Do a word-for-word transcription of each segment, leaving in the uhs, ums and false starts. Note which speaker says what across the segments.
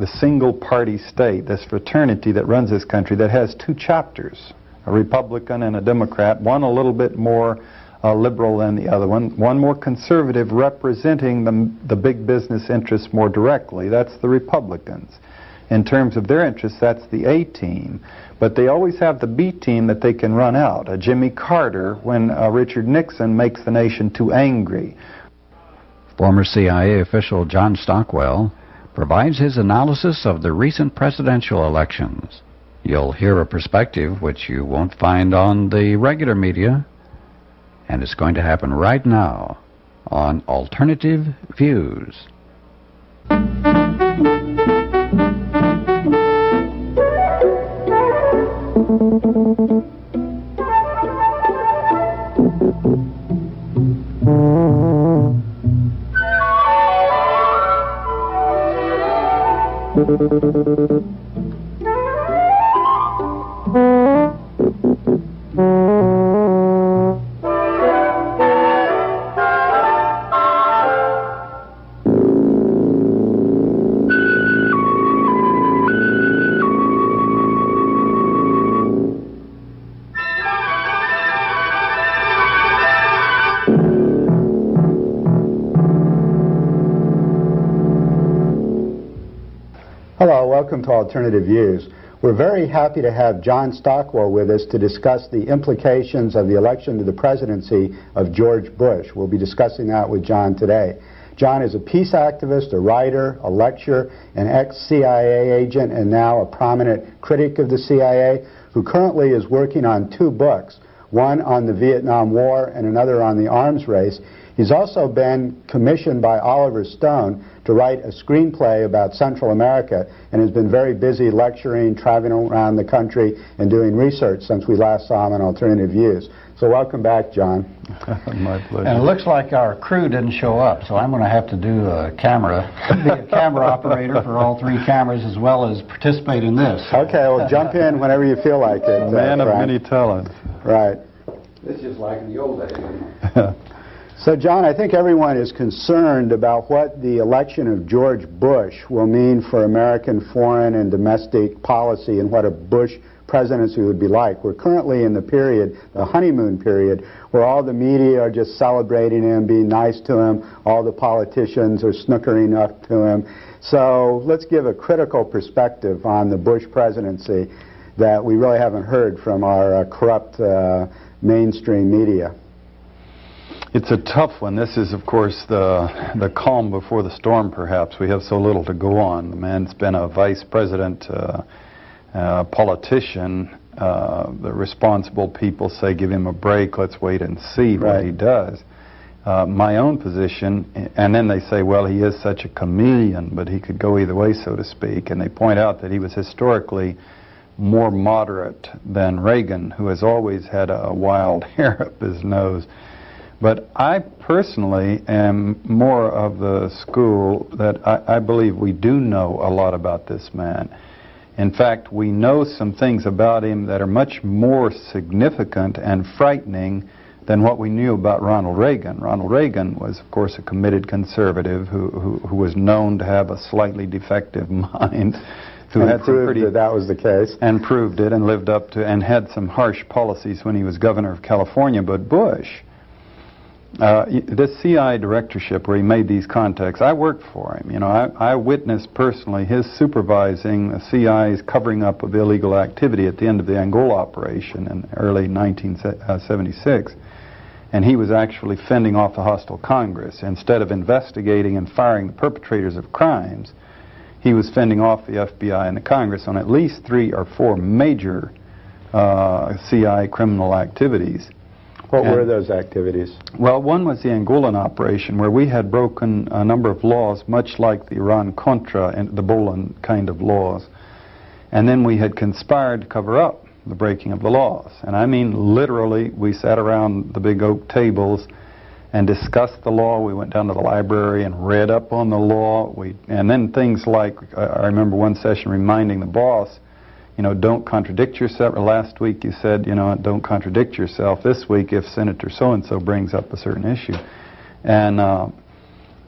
Speaker 1: the single-party state, this fraternity that runs this country, that has two chapters, a Republican and a Democrat, one a little bit more uh, liberal than the other one, one more conservative, representing the, the big business interests more directly. That's the Republicans. In terms of their interests, that's the A team. But they always have the B team that they can run out, a Jimmy Carter when uh, Richard Nixon makes the nation too angry.
Speaker 2: Former C I A official John Stockwell provides his analysis of the recent presidential elections. You'll hear a perspective which you won't find on the regular media, and it's going to happen right now on Alternative Views.
Speaker 3: Hello, welcome to Alternative Views. We're very happy to have John Stockwell with us to discuss the implications of the election to the presidency of George Bush. We'll be discussing that with John today. John is a peace activist, a writer, a lecturer, an ex-C I A agent, and now a prominent critic of the C I A, who currently is working on two books, one on the Vietnam War and another on the arms race. He's also been commissioned by Oliver Stone to write a screenplay about Central America and has been very busy lecturing, traveling around the country, and doing research since we last saw him on Alternative Views. So welcome back, John.
Speaker 1: My pleasure.
Speaker 2: And it looks like our crew didn't show up, so I'm going to have to do a camera, be a camera operator for all three cameras as well as participate in this.
Speaker 3: Okay, well, jump in whenever you feel like it.
Speaker 1: A man
Speaker 3: uh,
Speaker 1: of many talents.
Speaker 3: Right.
Speaker 2: This is like in the old days.
Speaker 3: So, John, I think everyone is concerned about what the election of George Bush will mean for American foreign and domestic policy and what a Bush presidency would be like. We're currently in the period, the honeymoon period, where all the media are just celebrating him, being nice to him, all the politicians are snookering up to him. So let's give a critical perspective on the Bush presidency that we really haven't heard from our uh, corrupt uh, mainstream media.
Speaker 1: It's a tough one. This is, of course, the the calm before the storm, perhaps. We have so little to go on. The man's been a vice president, uh, uh, politician. Uh, the responsible people say, give him a break, let's wait and see
Speaker 3: Right.
Speaker 1: what he does. Uh, my own position, and then they say, well, he is such a chameleon, but he could go either way, so to speak. And they point out that he was historically more moderate than Reagan, who has always had a wild hair up his nose. But I personally am more of the school that I, I believe we do know a lot about this man. In fact, we know some things about him that are much more significant and frightening than what we knew about Ronald Reagan. Ronald Reagan was, of course, a committed conservative who, who, who was known to have a slightly defective mind. Who
Speaker 3: and
Speaker 1: had some
Speaker 3: proved
Speaker 1: pretty,
Speaker 3: that that was the case.
Speaker 1: And proved it and lived up to, and had some harsh policies when he was governor of California. But Bush, Uh, this C I A directorship where he made these contacts, I worked for him. You know, I, I witnessed personally his supervising the C I A's covering up of illegal activity at the end of the Angola operation in early nineteen seventy-six. And he was actually fending off the hostile Congress. Instead of investigating and firing the perpetrators of crimes, he was fending off the F B I and the Congress on at least three or four major uh, C I A criminal activities.
Speaker 3: What
Speaker 1: and,
Speaker 3: were those activities?
Speaker 1: Well, one was the Angolan operation, where we had broken a number of laws, much like the Iran-Contra and the Bolan kind of laws. And then we had conspired to cover up the breaking of the laws. And I mean literally, we sat around the big oak tables and discussed the law. We went down to the library and read up on the law. We, and then things like, I remember one session reminding the boss, you know, don't contradict yourself. Last week you said, you know, don't contradict yourself. This week, if Senator so-and-so brings up a certain issue. And uh,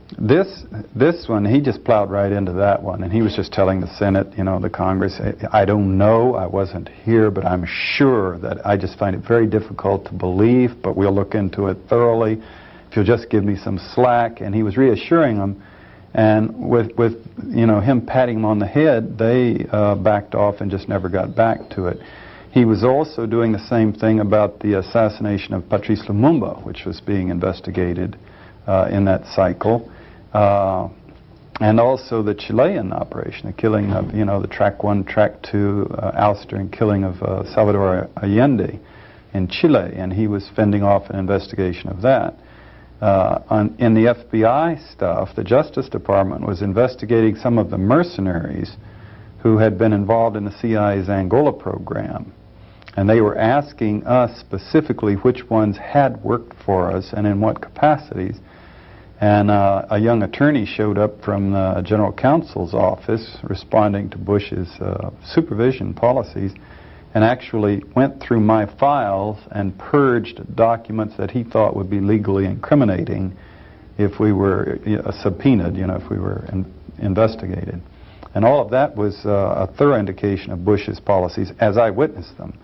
Speaker 1: This this one, he just plowed right into that one, and he was just telling the Senate, you know, the Congress, I don't know, I wasn't here, but I'm sure that I just find it very difficult to believe, but we'll look into it thoroughly if you'll just give me some slack. And he was reassuring them, and with, with you know, him patting him on the head, they uh, backed off and just never got back to it. He was also doing the same thing about the assassination of Patrice Lumumba, which was being investigated uh, in that cycle. Uh, and also the Chilean operation, the killing of, you know, the track one, track two, uh, ouster and killing of uh, Salvador Allende in Chile, and he was fending off an investigation of that. Uh, on, in the F B I stuff, the Justice Department was investigating some of the mercenaries who had been involved in the C I A's Angola program. And they were asking us specifically which ones had worked for us and in what capacities. And uh, a young attorney showed up from the General Counsel's office responding to Bush's uh, supervision policies and actually went through my files and purged documents that he thought would be legally incriminating if we were uh, subpoenaed, you know, if we were in investigated. And all of that was uh, a thorough indication of Bush's policies as I witnessed them.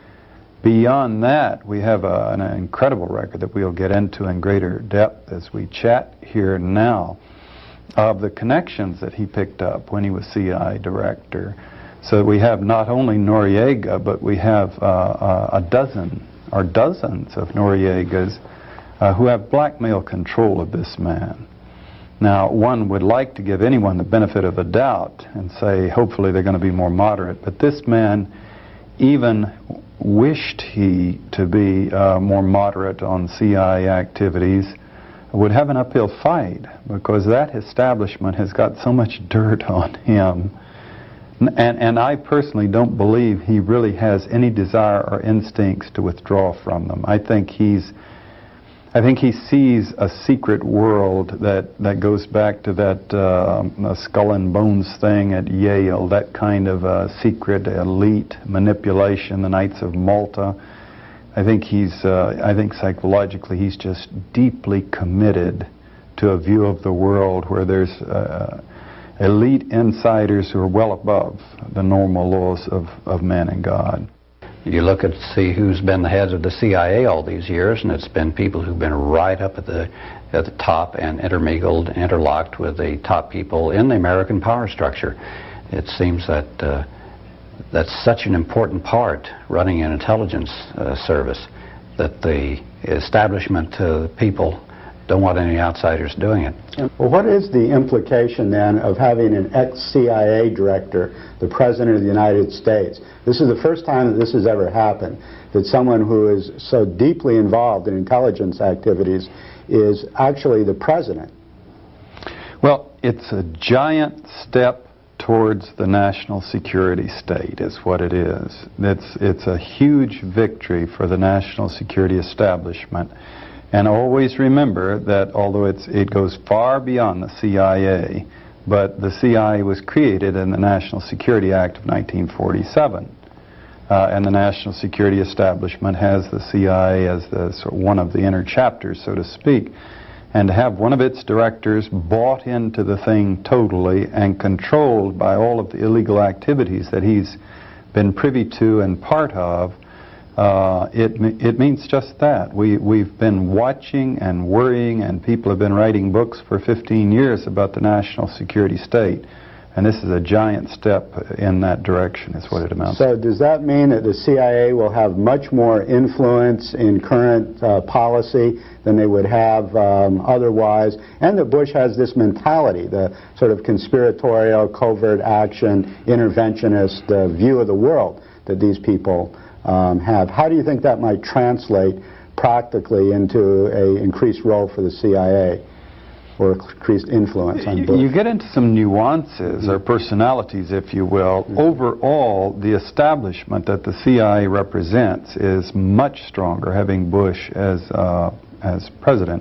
Speaker 1: Beyond that, we have a, an incredible record that we'll get into in greater depth as we chat here now of the connections that he picked up when he was C I A director. So we have not only Noriega, but we have uh, uh, a dozen or dozens of Noriegas uh, who have blackmail control of this man. Now, one would like to give anyone the benefit of the doubt and say hopefully they're going to be more moderate, but this man even wished he to be uh, more moderate on C I A activities, would have an uphill fight because that establishment has got so much dirt on him. And, and I personally don't believe he really has any desire or instincts to withdraw from them. I think he's I think he sees a secret world that, that goes back to that uh, skull and bones thing at Yale, that kind of uh, secret elite manipulation, the Knights of Malta. I think he's, uh, I think psychologically he's just deeply committed to a view of the world where there's uh, elite insiders who are well above the normal laws of, of man and God.
Speaker 2: You look at see who's been the heads of the C I A all these years, and it's been people who've been right up at the at the top and intermingled, interlocked with the top people in the American power structure. It seems that uh, that's such an important part, running an intelligence uh, service, that the establishment uh, people don't want any outsiders doing it.
Speaker 3: Well, what is the implication then of having an ex-C I A director, the President of the United States? This is the first time that this has ever happened, that someone who is so deeply involved in intelligence activities is actually the President.
Speaker 1: Well, it's a giant step towards the national security state is what it is. It's, it's a huge victory for the national security establishment. And always remember that although it's, it goes far beyond the C I A, but the C I A was created in the National Security Act of nineteen forty-seven. Uh, and the national security establishment has the C I A as the, sort of one of the inner chapters, so to speak. And to have one of its directors bought into the thing totally and controlled by all of the illegal activities that he's been privy to and part of, Uh, it, it means just that. We, we've been watching and worrying, and people have been writing books for fifteen years about the national security state. And this is a giant step in that direction, is what it amounts to.
Speaker 3: So does that mean that the C I A will have much more influence in current uh, policy than they would have um, otherwise? And that Bush has this mentality, the sort of conspiratorial, covert action, interventionist uh, view of the world that these people Um, have. How do you think that might translate practically into an increased role for the C I A or increased influence on Bush?
Speaker 1: You get into some nuances or personalities, if you will. Mm-hmm. Overall, the establishment that the C I A represents is much stronger, having Bush as, uh, as president.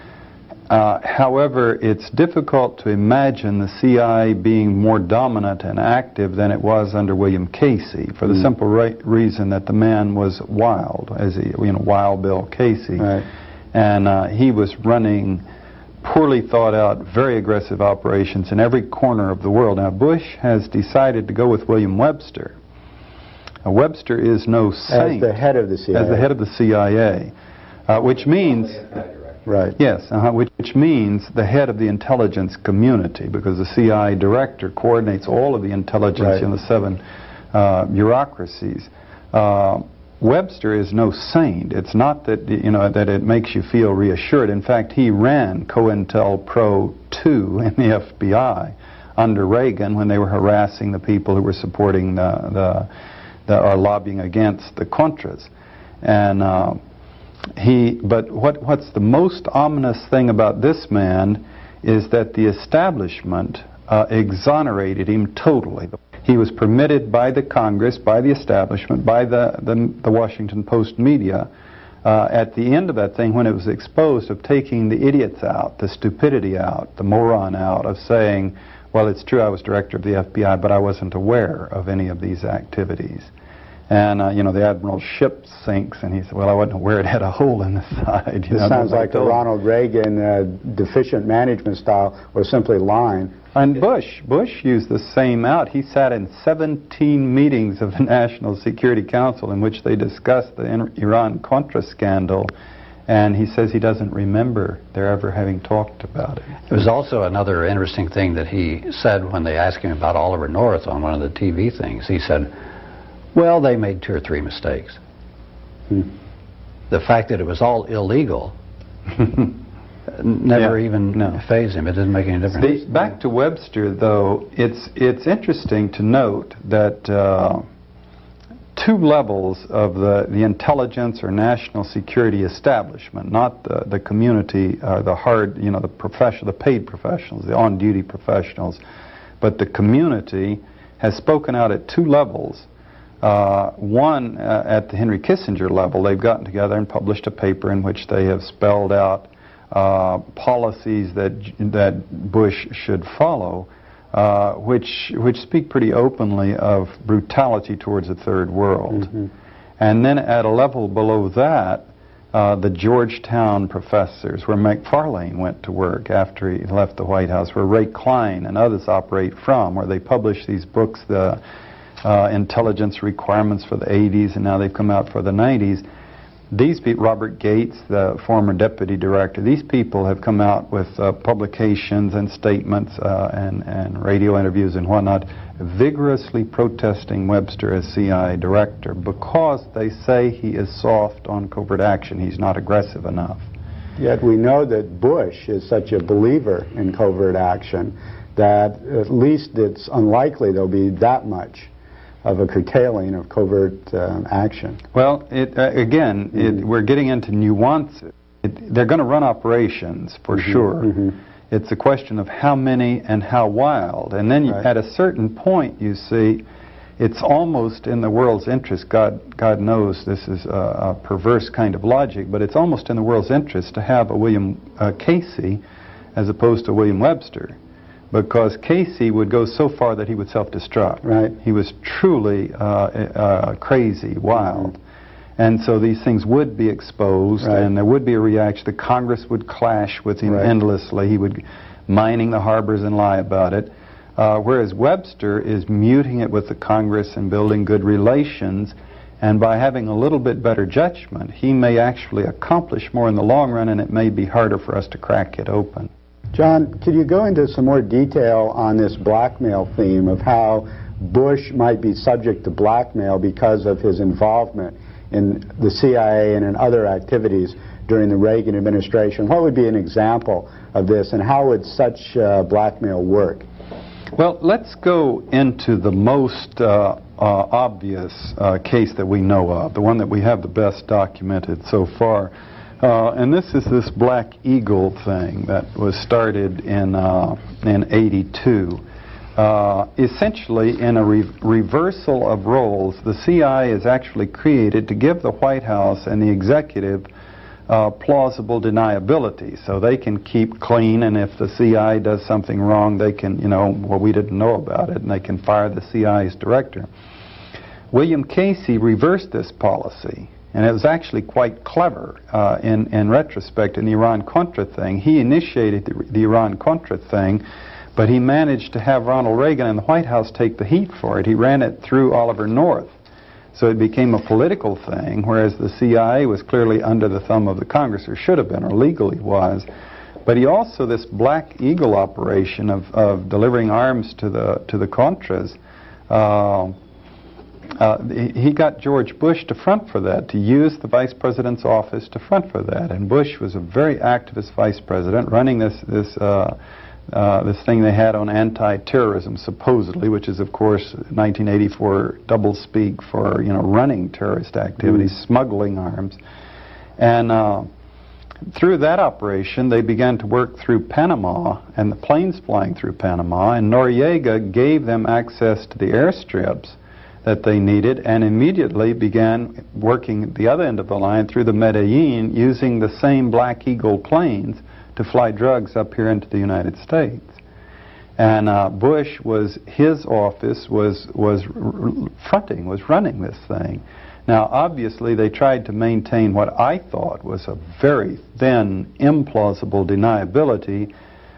Speaker 1: Uh, however, it's difficult to imagine the C I A being more dominant and active than it was under William Casey, for the mm. simple re reason that the man was wild, as he, you know, Wild Bill Casey,
Speaker 3: right.
Speaker 1: and uh, he was running poorly thought out, very aggressive operations in every corner of the world. Now, Bush has decided to go with William Webster. Now, Webster is no saint.
Speaker 3: As the head of the C I A.
Speaker 1: As the head of the C I A, uh, which means...
Speaker 3: Right.
Speaker 1: Yes, uh-huh, which, which means the head of the intelligence community, because the C I A director coordinates all of the intelligence
Speaker 3: Right.
Speaker 1: in the seven uh, bureaucracies. Uh, Webster is no saint. It's not that, you know, that it makes you feel reassured. In fact, he ran COINTELPRO two in the F B I under Reagan when they were harassing the people who were supporting the, the, the or lobbying against the Contras. And uh, he, but what, what's the most ominous thing about this man is that the establishment uh, exonerated him totally. He was permitted by the Congress, by the establishment, by the, the, the Washington Post media, uh, at the end of that thing, when it was exposed, of taking the idiots out, the stupidity out, the moron out, of saying, well, it's true I was director of the F B I, but I wasn't aware of any of these activities. And, uh, you know, the admiral's ship sinks, and he said, well, I wasn't aware it had a hole in the side. You
Speaker 3: This
Speaker 1: know,
Speaker 3: sounds like the
Speaker 1: told.
Speaker 3: Ronald Reagan uh, deficient management style, or simply lying.
Speaker 1: And Bush, Bush used the same out. He sat in seventeen meetings of the National Security Council in which they discussed the Iran-Contra scandal, and he says he doesn't remember their ever having talked about it.
Speaker 2: There was also another interesting thing that he said when they asked him about Oliver North on one of the T V things. He said, well, they made two or three mistakes.
Speaker 3: Hmm.
Speaker 2: The fact that it was all illegal never
Speaker 1: Yeah,
Speaker 2: even
Speaker 1: no.
Speaker 2: fazed him. It didn't make any difference.
Speaker 1: The, back to Webster, though, it's it's interesting to note that uh, two levels of the, the intelligence or national security establishment, not the, the community, uh, the hard, you know, the profession, the paid professionals, the on-duty professionals, but the community has spoken out at two levels. Uh, one, uh, at the Henry Kissinger level, they've gotten together and published a paper in which they have spelled out uh, policies that that Bush should follow, uh, which which speak pretty openly of brutality towards the third world. Mm-hmm. And then at a level below that, uh, the Georgetown professors, where McFarlane went to work after he left the White House, where Ray Klein and others operate from, where they publish these books, the Uh, intelligence requirements for the eighties, and now they've come out for the nineties. These people, Robert Gates, the former deputy director, these people have come out with uh, publications and statements uh, and, and radio interviews and whatnot, vigorously protesting Webster as C I A director because they say he is soft on covert action. He's not aggressive enough.
Speaker 3: Yet we know that Bush is such a believer in covert action that at least it's unlikely there'll be that much of a curtailing of covert um, action.
Speaker 1: Well, it, uh, again, mm-hmm. it, we're getting into nuances. It, they're going to run operations for mm-hmm. sure. Mm-hmm. It's a question of how many and how wild. And then you, right. at a certain point, you see, it's almost in the world's interest. God, God knows this is a, a perverse kind of logic, but it's almost in the world's interest to have a William uh, Casey as opposed to William Webster. Because Casey would go so far that he would self-destruct.
Speaker 3: Right.
Speaker 1: He was truly uh, uh, crazy, wild. Mm-hmm. And so these things would be exposed, right. and there would be a reaction. The Congress would clash with him right. endlessly. He would mining the harbors and lie about it. Uh, whereas Webster is muting it with the Congress and building good relations. And by having a little bit better judgment, he may actually accomplish more in the long run, and it may be harder for us to crack it open.
Speaker 3: John, could you go into some more detail on this blackmail theme of how Bush might be subject to blackmail because of his involvement in the C I A and in other activities during the Reagan administration? What would be an example of this, and how would such uh, blackmail work?
Speaker 1: Well, let's go into the most uh, uh, obvious uh, case that we know of, the one that we have the best documented so far. Uh, and this is this Black Eagle thing that was started in uh, in eighty-two. Uh, essentially, in a re reversal of roles, the C I A is actually created to give the White House and the executive uh, plausible deniability, so they can keep clean. And if the C I A does something wrong, they can, you know, well, we didn't know about it, and they can fire the C I A's director. William Casey reversed this policy. And it was actually quite clever uh, in, in retrospect in the Iran-Contra thing. He initiated the, the Iran-Contra thing, but he managed to have Ronald Reagan and the White House take the heat for it. He ran it through Oliver North. So it became a political thing, whereas the C I A was clearly under the thumb of the Congress, or should have been, or legally was. But he also, this Black Eagle operation of, of delivering arms to the, to the Contras, uh, Uh, he got George Bush to front for that, to use the vice president's office to front for that. And Bush was a very activist vice president, running this this uh, uh, this thing they had on anti-terrorism, supposedly, which is, of course, nineteen eighty-four doublespeak for, you know, running terrorist activities, mm. smuggling arms. And uh, through that operation, they began to work through Panama, and the planes flying through Panama, and Noriega gave them access to the airstrips that they needed, and immediately began working the other end of the line through the Medellin, using the same Black Eagle planes to fly drugs up here into the United States. And uh, Bush was, his office was, was r fronting, was running this thing. Now, obviously, they tried to maintain what I thought was a very thin, implausible deniability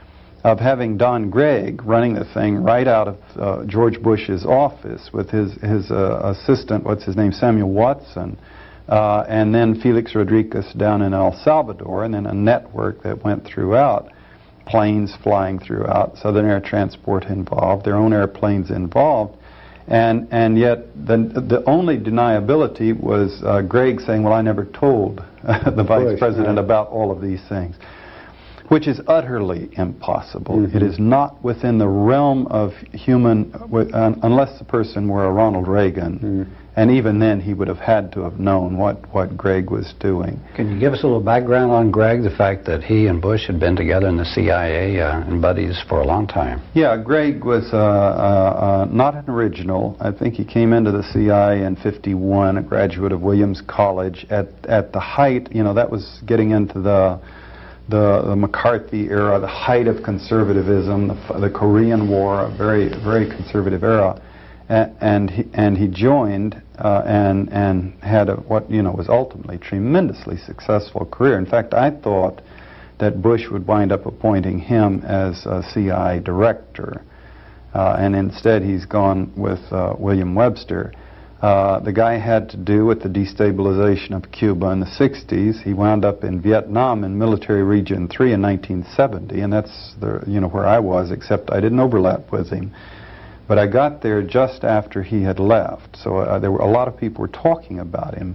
Speaker 1: of having Don Gregg running the thing right out of uh, George Bush's office with his, his uh, assistant, what's his name, Samuel Watson, uh, and then Felix Rodriguez down in El Salvador, and then a network that went throughout, planes flying throughout, Southern Air Transport involved, their own airplanes involved, and, and yet the, the only deniability was uh, Gregg saying, well, I never told uh, the Vice Bush, President right. about all of these things, which is utterly impossible. Mm-hmm. It is not within the realm of human, uh, unless the person were a Ronald Reagan, mm-hmm. and even then he would have had to have known what, what Gregg was doing.
Speaker 2: Can you give us a little background on Gregg, the fact that he and Bush had been together in the C I A uh, and buddies for a long time?
Speaker 1: Yeah, Gregg was uh, uh, uh, not an original. I think he came into the C I A in fifty-one, a graduate of Williams College. At, at the height, you know, that was getting into the The, the McCarthy era, the height of conservatism, the, the Korean War, a very, very conservative era, and, and he and he joined uh, and and had a, what you know was ultimately tremendously successful career. In fact, I thought that Bush would wind up appointing him as a C I A director, uh, and instead he's gone with uh, William Webster. Uh, the guy had to do with the destabilization of Cuba in the sixties. He wound up in Vietnam in Military Region three in nineteen seventy, and that's the, you know, where I was, except I didn't overlap with him. But I got there just after he had left, so uh, there were a lot of people were talking about him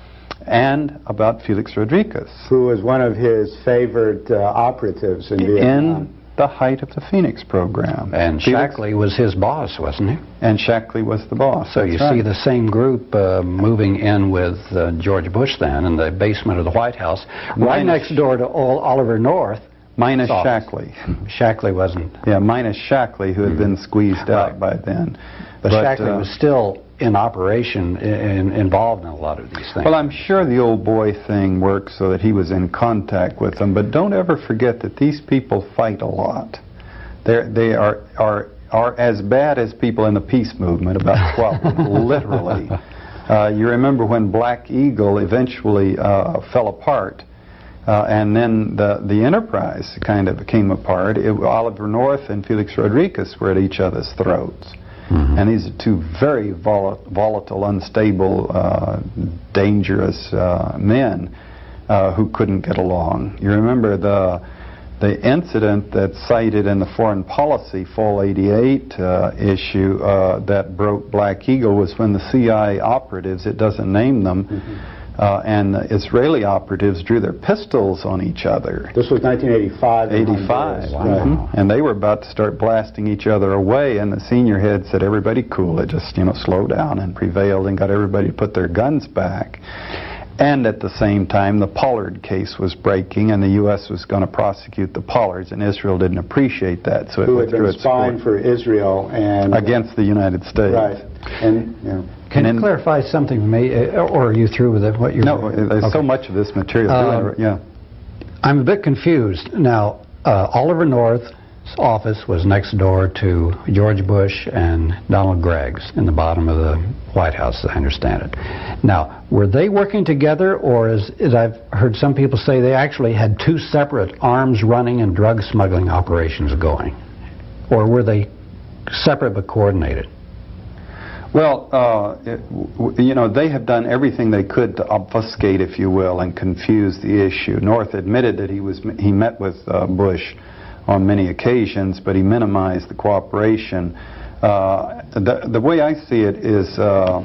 Speaker 1: and about Felix Rodriguez,
Speaker 3: who was one of his favorite uh, operatives in Vietnam.
Speaker 1: In the height of the Phoenix program.
Speaker 2: And
Speaker 1: Felix,
Speaker 2: Shackley was his boss, wasn't he?
Speaker 1: And Shackley was the boss.
Speaker 2: So you
Speaker 1: right.
Speaker 2: see the same group uh, moving in with uh, George Bush then in the basement of the White House, right
Speaker 1: minus
Speaker 2: next door to old Oliver North.
Speaker 1: Minus Shackley.
Speaker 2: Shackley wasn't.
Speaker 1: Yeah, minus Shackley, who had mm-hmm. been squeezed out right. by then.
Speaker 2: But, but Shackley uh, was still in operation, in, involved in a lot of these things.
Speaker 1: Well, I'm sure the old boy thing worked so that he was in contact with them, but don't ever forget that these people fight a lot. They're, they are, are, are as bad as people in the peace movement about twelve, literally. Uh, you remember when Black Eagle eventually uh, fell apart, uh, and then the, the Enterprise kind of came apart. It, Oliver North and Felix Rodriguez were at each other's throats. Mm-hmm. And these are two very vol volatile, unstable, uh, dangerous uh, men uh, who couldn't get along. You remember the the incident that's cited in the Foreign Policy Fall eighty-eight uh, issue uh, that broke Black Eagle was when the C I A operatives, it doesn't name them, mm-hmm. uh, and the Israeli operatives drew their pistols on each other.
Speaker 3: This was nineteen eighty-five.
Speaker 1: eighty-five.
Speaker 3: Wow.
Speaker 1: Mm-hmm. And they were about to start blasting each other away, and the senior head said, everybody cool it, just, you know, slow down, and prevailed and got everybody to put their guns back. And at the same time, the Pollard case was breaking, and the U S was going to prosecute the Pollards, and Israel didn't appreciate that, so it
Speaker 3: Who
Speaker 1: went
Speaker 3: had
Speaker 1: through
Speaker 3: been
Speaker 1: its
Speaker 3: spying
Speaker 1: court.
Speaker 3: for Israel and
Speaker 1: Against the United States.
Speaker 3: Right. And, yeah.
Speaker 2: Can
Speaker 1: and
Speaker 2: you clarify something for me, uh, or are you through with it, what you're
Speaker 1: No, there's
Speaker 2: okay.
Speaker 1: so much of this material.
Speaker 2: Um,
Speaker 1: yeah.
Speaker 2: I'm a bit confused. Now, uh, Oliver North, office was next door to George Bush and Donald Gregg's in the bottom of the White House, as I understand it. Now, were they working together, or as, as I've heard some people say, they actually had two separate arms running and drug smuggling operations going? Or were they separate but coordinated?
Speaker 1: Well, uh, it, w you know, they have done everything they could to obfuscate, if you will, and confuse the issue. North admitted that he was he met with uh, Bush on many occasions, but he minimized the cooperation. Uh, the, the way I see it is uh,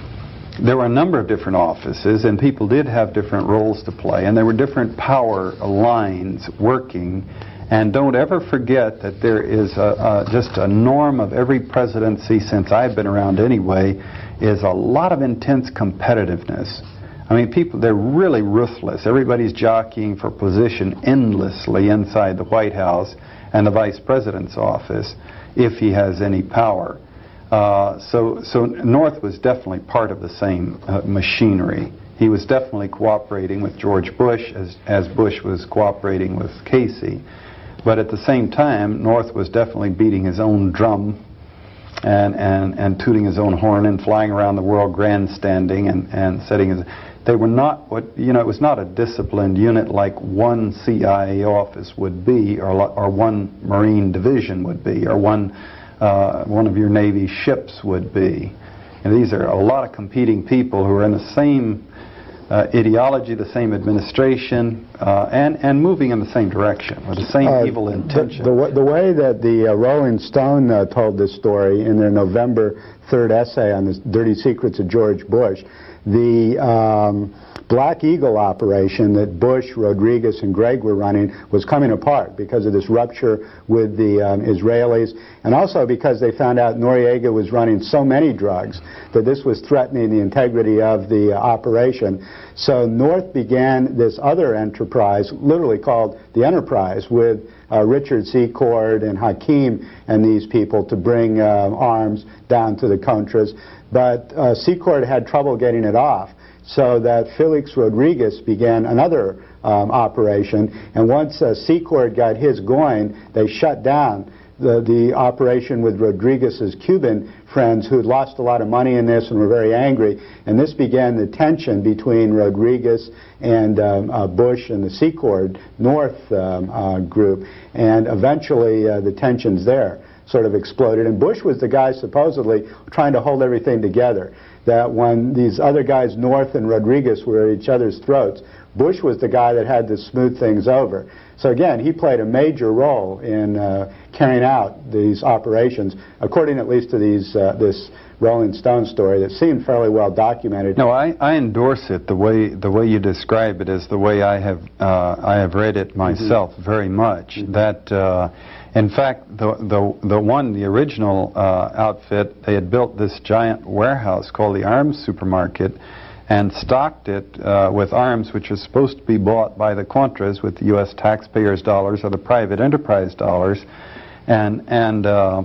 Speaker 1: there were a number of different offices, and people did have different roles to play, and there were different power lines working. And don't ever forget that there is a, a, just a norm of every presidency since I've been around anyway, is a lot of intense competitiveness. I mean, people, they're really ruthless. Everybody's jockeying for position endlessly inside the White House and the Vice President's office, if he has any power. Uh, so, so North was definitely part of the same uh, machinery. He was definitely cooperating with George Bush as, as Bush was cooperating with Casey. But at the same time, North was definitely beating his own drum and, and, and tooting his own horn and flying around the world grandstanding and, and setting his... They were not what, you know, it was not a disciplined unit like one C I A office would be, or, or one Marine division would be, or one, uh, one of your Navy ships would be. And these are a lot of competing people who are in the same uh, ideology, the same administration, uh, and, and moving in the same direction, with the same uh, evil intention.
Speaker 3: The, the, the way that the uh, Rolling Stone uh, told this story in their November third essay on the dirty secrets of George Bush, the um, Black Eagle operation that Bush, Rodriguez, and Gregg were running was coming apart because of this rupture with the um, Israelis, and also because they found out Noriega was running so many drugs that this was threatening the integrity of the uh, operation. So North began this other enterprise, literally called the Enterprise, with uh, Richard Secord and Hakeem and these people to bring uh, arms down to the Contras. But uh, Secord had trouble getting it off, so that Felix Rodriguez began another um, operation, and once uh, Secord got his going, they shut down the, the operation with Rodriguez's Cuban friends, who had lost a lot of money in this and were very angry, and this began the tension between Rodriguez and um, uh, Bush and the Secord North um, uh, group, and eventually uh, the tensions there sort of exploded. And Bush was the guy supposedly trying to hold everything together, that when these other guys, North and Rodriguez, were at each other's throats, Bush was the guy that had to smooth things over. So again, he played a major role in uh, carrying out these operations, according at least to these uh, this Rolling Stone story that seemed fairly well documented.
Speaker 1: No, I, I endorse it. The way the way you describe it is the way I have uh, I have read it myself mm-hmm. very much. Mm-hmm. That uh, in fact, the the the one the original uh, outfit, they had built this giant warehouse called the Arms Supermarket, and stocked it uh, with arms which are supposed to be bought by the Contras with the U S taxpayers' dollars or the private enterprise dollars, and and. Uh,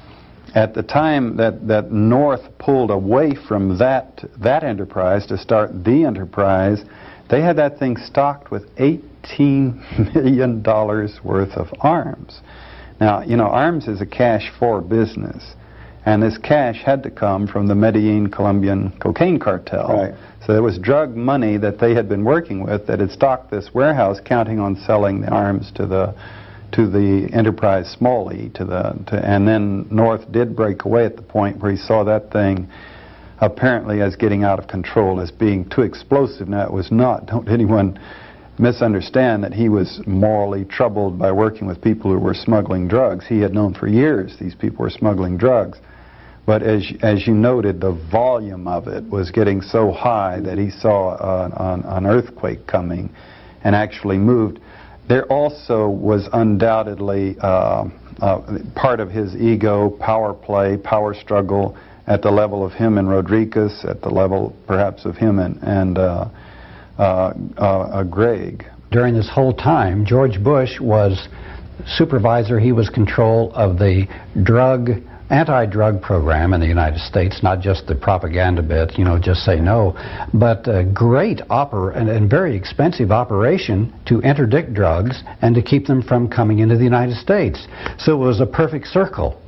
Speaker 1: At the time that, that North pulled away from that, that enterprise to start the Enterprise, they had that thing stocked with eighteen million dollars worth of arms. Now, you know, arms is a cash-for business, and this cash had to come from the Medellin Colombian cocaine cartel.
Speaker 3: Right.
Speaker 1: So there was drug money that they had been working with that had stocked this warehouse, counting on selling the arms to the to the Enterprise Small E, to the, to, and then North did break away at the point where he saw that thing apparently as getting out of control, as being too explosive. Now, it was not. Don't anyone misunderstand that he was morally troubled by working with people who were smuggling drugs. He had known for years these people were smuggling drugs. But as, as you noted, the volume of it was getting so high that he saw uh, an, an earthquake coming and actually moved. There also was undoubtedly uh, uh, part of his ego, power play, power struggle at the level of him and Rodriguez, at the level perhaps of him and, and uh, uh, uh, Gregg.
Speaker 2: During this whole time, George Bush was supervisor. He was control of the drug anti-drug program in the United States, not just the propaganda bit, you know, just say no, but a great oper and, and very expensive operation to interdict drugs and to keep them from coming into the United States. So it was a perfect circle,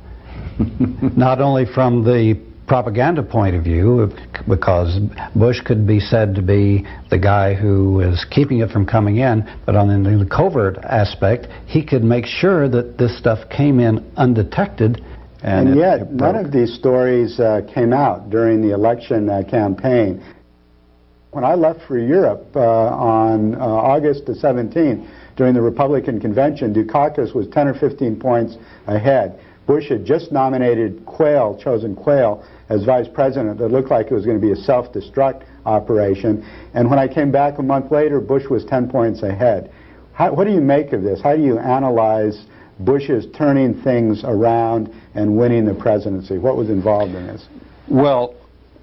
Speaker 2: not only from the propaganda point of view, because Bush could be said to be the guy who is keeping it from coming in, but on the covert aspect, he could make sure that this stuff came in undetected.
Speaker 3: And, and
Speaker 2: it,
Speaker 3: yet,
Speaker 2: it
Speaker 3: none of these stories uh, came out during the election uh, campaign. When I left for Europe uh, on uh, August the seventeenth, during the Republican convention, Dukakis was ten or fifteen points ahead. Bush had just nominated Quayle, chosen Quayle, as vice president. That looked like it was going to be a self-destruct operation. And when I came back a month later, Bush was ten points ahead. How, what do you make of this? How do you analyze Bush's turning things around and winning the presidency? What was involved in this?
Speaker 1: Well,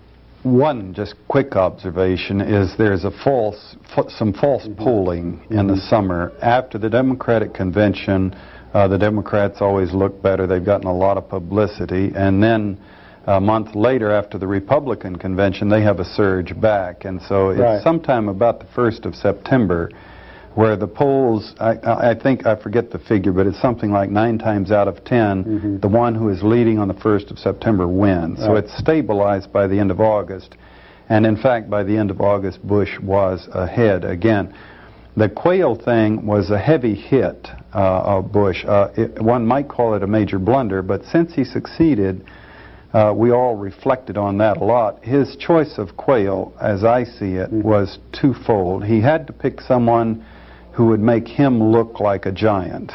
Speaker 1: one just quick observation is there's a false, some false mm-hmm. polling mm-hmm. in the summer. After the Democratic convention, uh, the Democrats always look better. They've gotten a lot of publicity. And then a month later, after the Republican convention, they have a surge back. And so it's right. sometime about the first of September where the polls, I, I think, I forget the figure, but it's something like nine times out of ten, mm-hmm. the one who is leading on the first of September wins. Right. So it's stabilized by the end of August. And in fact, by the end of August, Bush was ahead again. The Quayle thing was a heavy hit uh, of Bush. Uh, it, one might call it a major blunder, but since he succeeded, uh, we all reflected on that a lot. His choice of Quayle, as I see it, mm-hmm. was twofold. He had to pick someone who would make him look like a giant.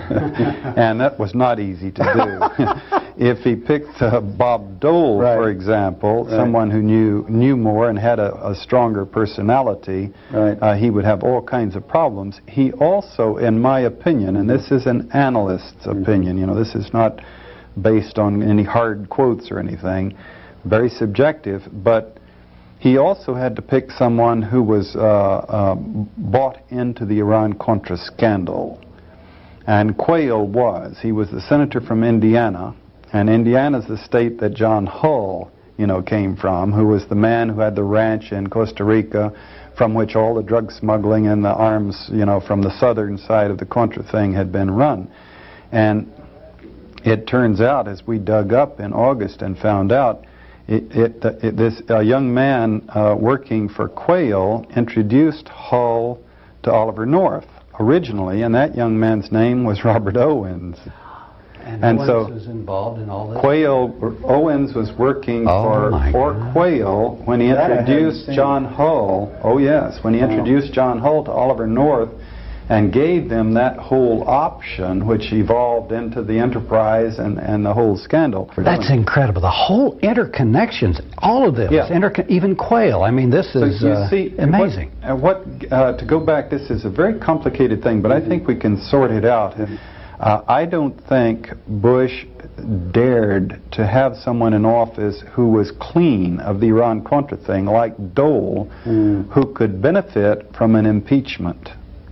Speaker 1: And that was not easy to do. If he picked uh, Bob Dole, right. for example, right. someone who knew knew more and had a, a stronger personality, right. uh, he would have all kinds of problems. He also, in my opinion, and this is an analyst's mm-hmm. opinion, you know, this is not based on any hard quotes or anything, very subjective, but he also had to pick someone who was uh, uh, bought into the Iran-Contra scandal. And Quayle was. He was the senator from Indiana, and Indiana's the state that John Hull, you know, came from, who was the man who had the ranch in Costa Rica from which all the drug smuggling and the arms, you know, from the southern side of the Contra thing had been run. And it turns out, as we dug up in August and found out, It, it, it, this uh, young man uh, working for Quayle introduced Hull to Oliver North originally, and that young man's name was Robert Owens.
Speaker 2: And,
Speaker 1: and
Speaker 2: Owens
Speaker 1: so
Speaker 2: was involved in all this?
Speaker 1: Quayle, Owens was working
Speaker 2: oh
Speaker 1: for, for Quayle when he introduced John Hull. Oh yes, when he introduced John Hull to Oliver North and gave them that whole option, which evolved into the enterprise and, and the whole scandal.
Speaker 2: That's incredible. The whole interconnections, all of this,
Speaker 1: yeah.
Speaker 2: intercon even Quayle. I mean, this is
Speaker 1: so you
Speaker 2: uh,
Speaker 1: see,
Speaker 2: amazing.
Speaker 1: What, what uh, to go back, this is a very complicated thing, but mm-hmm. I think we can sort it out. Uh, I don't think Bush dared to have someone in office who was clean of the Iran-Contra thing, like Dole, mm. who could benefit from an impeachment.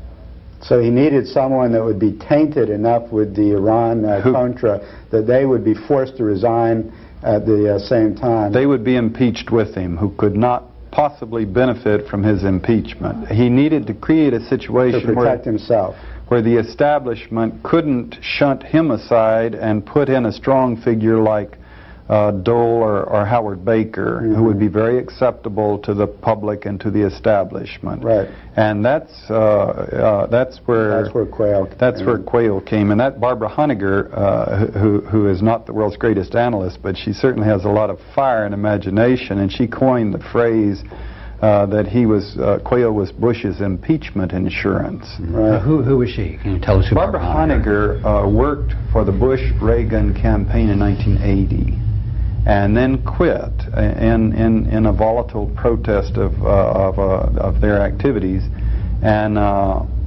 Speaker 3: So he needed someone that would be tainted enough with the Iran-Contra uh, that they would be forced to resign at the uh, same time.
Speaker 1: They would be impeached with him, who could not possibly benefit from his impeachment. He needed to create a situation
Speaker 3: to protect
Speaker 1: where,
Speaker 3: himself.
Speaker 1: where the establishment couldn't shunt him aside and put in a strong figure like Uh, Dole or, or Howard Baker, mm-hmm. who would be very acceptable to the public and to the establishment.
Speaker 3: Right.
Speaker 1: And that's uh, uh, that's where
Speaker 3: that's where Quayle
Speaker 1: that's where Quayle came. And that Barbara Honegger, uh, who who is not the world's greatest analyst, but she certainly has a lot of fire and imagination, and she coined the phrase uh, that he was uh, Quayle was Bush's impeachment insurance.
Speaker 2: Right. Uh, who who was she? Can you tell us who
Speaker 1: Barbara, Barbara Honegger uh, worked for the Bush-Reagan campaign in nineteen eighty. And then quit in, in, in a volatile protest of, uh, of, uh, of their activities. And uh,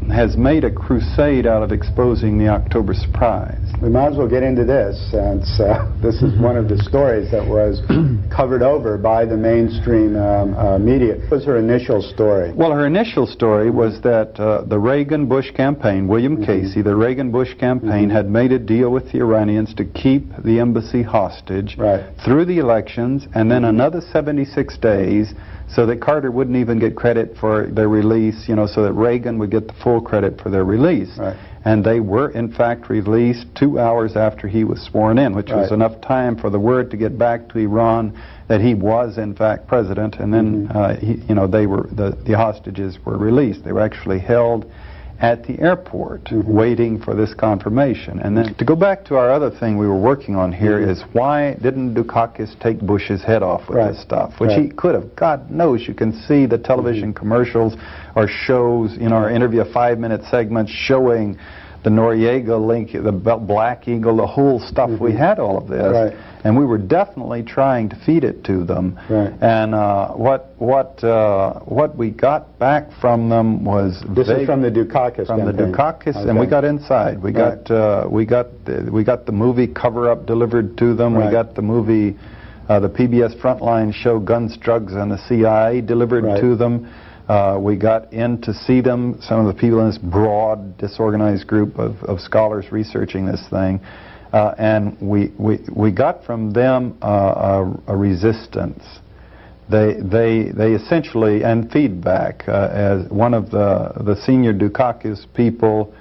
Speaker 1: has made a crusade out of exposing the October surprise.
Speaker 3: We might as well get into this, since uh, this is one of the stories that was covered over by the mainstream um, uh, media. What was her initial story?
Speaker 1: Well, her initial story was that uh, the Reagan-Bush campaign, William mm-hmm. Casey, the Reagan-Bush campaign mm-hmm. had made a deal with the Iranians to keep the embassy hostage
Speaker 3: right.
Speaker 1: through the elections, and then mm-hmm. another seventy-six days so that Carter wouldn't even get credit for their release, you know, so that Reagan would get the full credit for their release.
Speaker 3: Right.
Speaker 1: And they were, in fact, released two hours after he was sworn in, which right. was enough time for the word to get back to Iran that he was, in fact, president. And then, mm-hmm. uh, he, you know, they were the, the hostages were released. They were actually held at the airport, mm-hmm. waiting for this confirmation. And then to go back to our other thing we were working on here mm-hmm. is why didn't Dukakis take Bush's head off with
Speaker 3: right.
Speaker 1: this stuff, which
Speaker 3: right.
Speaker 1: he could have. God knows, you can see the television mm-hmm. commercials or shows, you know, or interview five-minute segments showing the Noriega link, the Black Eagle, the whole stuff. Mm-hmm. We had all of this,
Speaker 3: right.
Speaker 1: and we were definitely trying to feed it to them.
Speaker 3: Right.
Speaker 1: And uh, what what uh, what we got back from them was
Speaker 3: this
Speaker 1: vague,
Speaker 3: is from the Dukakis
Speaker 1: from
Speaker 3: campaign.
Speaker 1: the Dukakis,
Speaker 3: okay.
Speaker 1: and we got inside. We
Speaker 3: right.
Speaker 1: got uh, we got the, we got the movie Cover Up delivered to them.
Speaker 3: Right.
Speaker 1: We got the movie, uh, the P B S Frontline show Guns, Drugs, and the C I A delivered
Speaker 3: right.
Speaker 1: to them. Uh, we got in to see them, some of the people in this broad, disorganized group of, of scholars researching this thing, uh, and we, we, we got from them uh, a, a resistance. They, they, they essentially, and feedback, uh, as one of the, the senior Dukakis people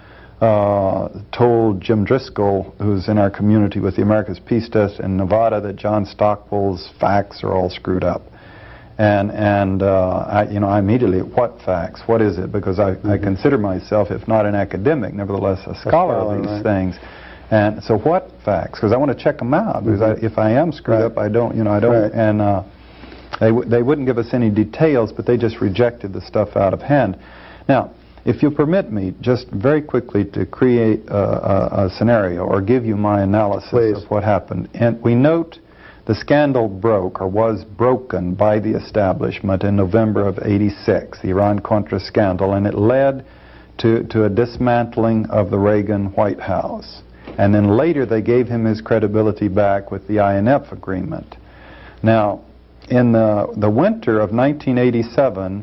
Speaker 1: uh, told Jim Driscoll, who's in our community with the America's Peace Test in Nevada, that John Stockwell's facts are all screwed up. And, and uh, I, you know, I immediately, what facts? What is it? Because I, mm-hmm. I consider myself, if not an academic, nevertheless a scholar, a scholar of these right. things. And so what facts? Because I want to check them out. Because mm-hmm. I, if I am screwed right. up, I don't, you know, I don't.
Speaker 3: Right.
Speaker 1: And uh, they, w they wouldn't give us any details, but they just rejected the stuff out of hand. Now, if you'll permit me, just very quickly to create a, a, a scenario or give you my analysis
Speaker 3: Please.
Speaker 1: of what happened. And we note the scandal broke, or was broken, by the establishment in November of eighty-six, the Iran-Contra scandal, and it led to, to a dismantling of the Reagan White House. And then later they gave him his credibility back with the I N F agreement. Now, in the, the winter of nineteen eighty-seven,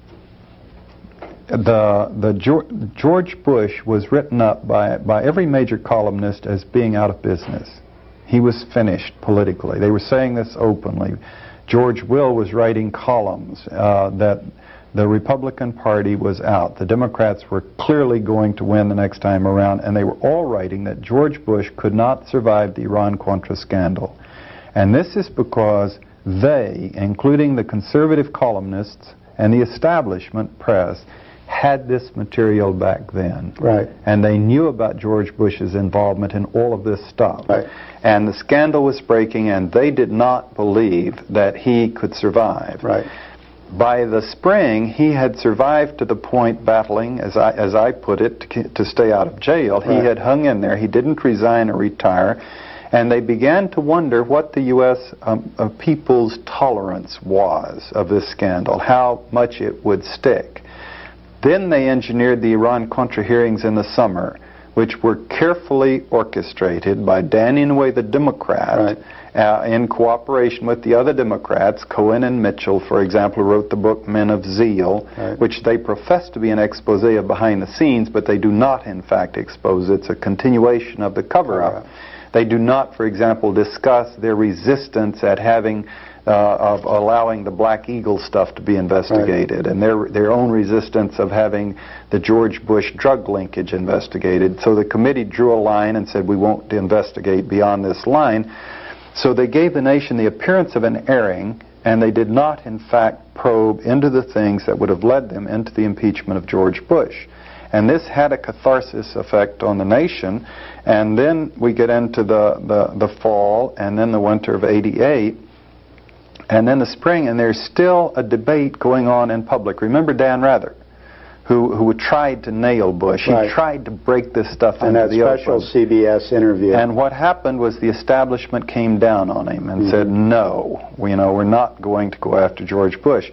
Speaker 1: the, the George, George Bush was written up by, by every major columnist as being out of business. He was finished politically. They were saying this openly. George Will was writing columns uh, that the Republican Party was out. The Democrats were clearly going to win the next time around, and they were all writing that George Bush could not survive the Iran-Contra scandal. And this is because they, including the conservative columnists and the establishment press, had this material back then.
Speaker 3: Right.
Speaker 1: And they knew about George Bush's involvement in all of this stuff.
Speaker 3: Right.
Speaker 1: And the scandal was breaking, and they did not believe that he could survive.
Speaker 3: Right.
Speaker 1: By the spring, he had survived to the point, battling, as I, as I put it, to, to stay out of jail. Right. He had hung in there. He didn't resign or retire. And they began to wonder what the U S Um, uh, people's tolerance was of this scandal, how much it would stick. Then they engineered the Iran-Contra hearings in the summer, which were carefully orchestrated by Danny Inouye, the Democrat,
Speaker 3: right.
Speaker 1: uh, in cooperation with the other Democrats, Cohen and Mitchell, for example, who wrote the book Men of Zeal,
Speaker 3: right.
Speaker 1: which they profess to be an expose of behind the scenes, but they do not, in fact, expose. It's a continuation of the cover-up.
Speaker 3: Cover-up.
Speaker 1: They do not, for example, discuss their resistance at having Uh, of allowing the Black Eagle stuff to be investigated, right. and their their own resistance of having the George Bush drug linkage investigated. So the committee drew a line and said, we won't investigate beyond this line. So they gave the nation the appearance of an airing, and they did not, in fact, probe into the things that would have led them into the impeachment of George Bush. And this had a catharsis effect on the nation. And then we get into the, the, the fall and then the winter of eighty-eight. And then the spring, and there's still a debate going on in public. Remember Dan Rather, who who tried to nail Bush.
Speaker 3: Right.
Speaker 1: He tried to break this stuff
Speaker 3: on
Speaker 1: into
Speaker 3: that
Speaker 1: the
Speaker 3: special
Speaker 1: open.
Speaker 3: C B S interview.
Speaker 1: And what happened was the establishment came down on him and mm-hmm. said, no, we, you know, we're not going to go after George Bush.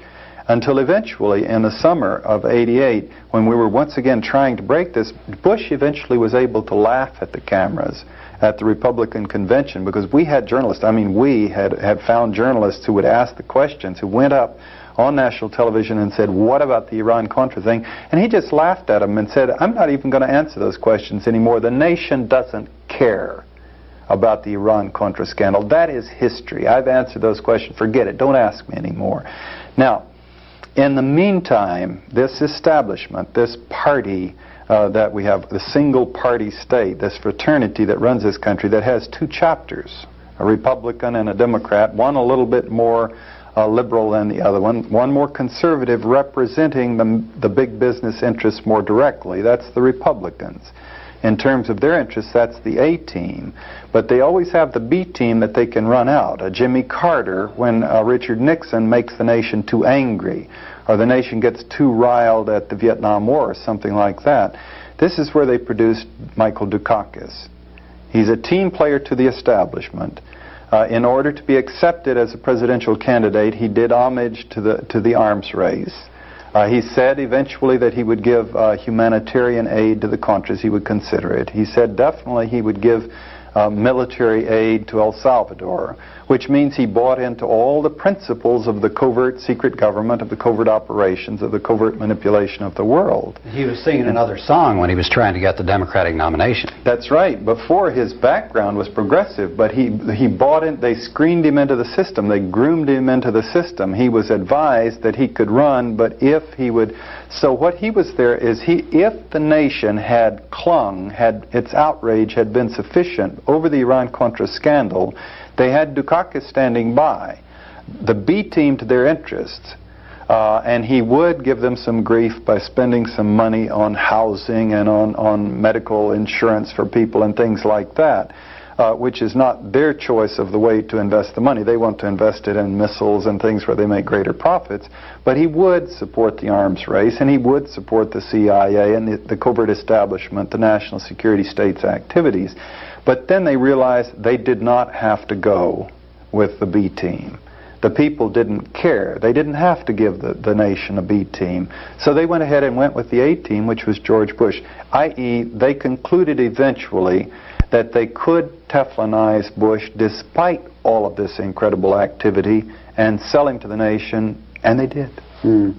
Speaker 1: until eventually in the summer of eighty-eight, when we were once again trying to break this, Bush eventually was able to laugh at the cameras at the Republican convention, because we had journalists, I mean we had, had found journalists who would ask the questions, who went up on national television and said, what about the Iran-Contra thing? And he just laughed at them and said, I'm not even going to answer those questions anymore. The nation doesn't care about the Iran-Contra scandal. That is history. I've answered those questions. Forget it. Don't ask me anymore. Now, in the meantime, this establishment, this party uh, that we have, the single-party state, this fraternity that runs this country, that has two chapters, a Republican and a Democrat, one a little bit more uh, liberal than the other one, one more conservative, representing the, the big business interests more directly. That's the Republicans. In terms of their interests, that's the A team. But they always have the B team that they can run out. A Jimmy Carter, when uh, Richard Nixon makes the nation too angry, or the nation gets too riled at the Vietnam War, or something like that. This is where they produced Michael Dukakis. He's a team player to the establishment. Uh, in order to be accepted as a presidential candidate, he did homage to the, to the arms race. Uh, he said eventually that he would give uh, humanitarian aid to the Contras. He would consider it. He said definitely he would give uh, military aid to El Salvador, which means he bought into all the principles of the covert secret government, of the covert operations, of the covert manipulation of the world.
Speaker 2: He was singing another song when he was trying to get the Democratic nomination.
Speaker 1: That's right. Before, his background was progressive, but he he bought in. They screened him into the system. They groomed him into the system. He was advised that he could run, but if he would. So what he was there is he, if the nation had clung, had its outrage had been sufficient over the Iran-Contra scandal, they had Dukakis standing by, the B team to their interests, uh, and he would give them some grief by spending some money on housing and on, on medical insurance for people and things like that, uh, which is not their choice of the way to invest the money. They want to invest it in missiles and things where they make greater profits, but he would support the arms race, and he would support the C I A and the, the covert establishment, the national security state's activities. But then they realized they did not have to go with the B team. The people didn't care. They didn't have to give the, the nation a B team. So they went ahead and went with the A team, which was George Bush, that is they concluded eventually that they could Teflonize Bush despite all of this incredible activity and sell him to the nation, and they did.
Speaker 3: Hmm.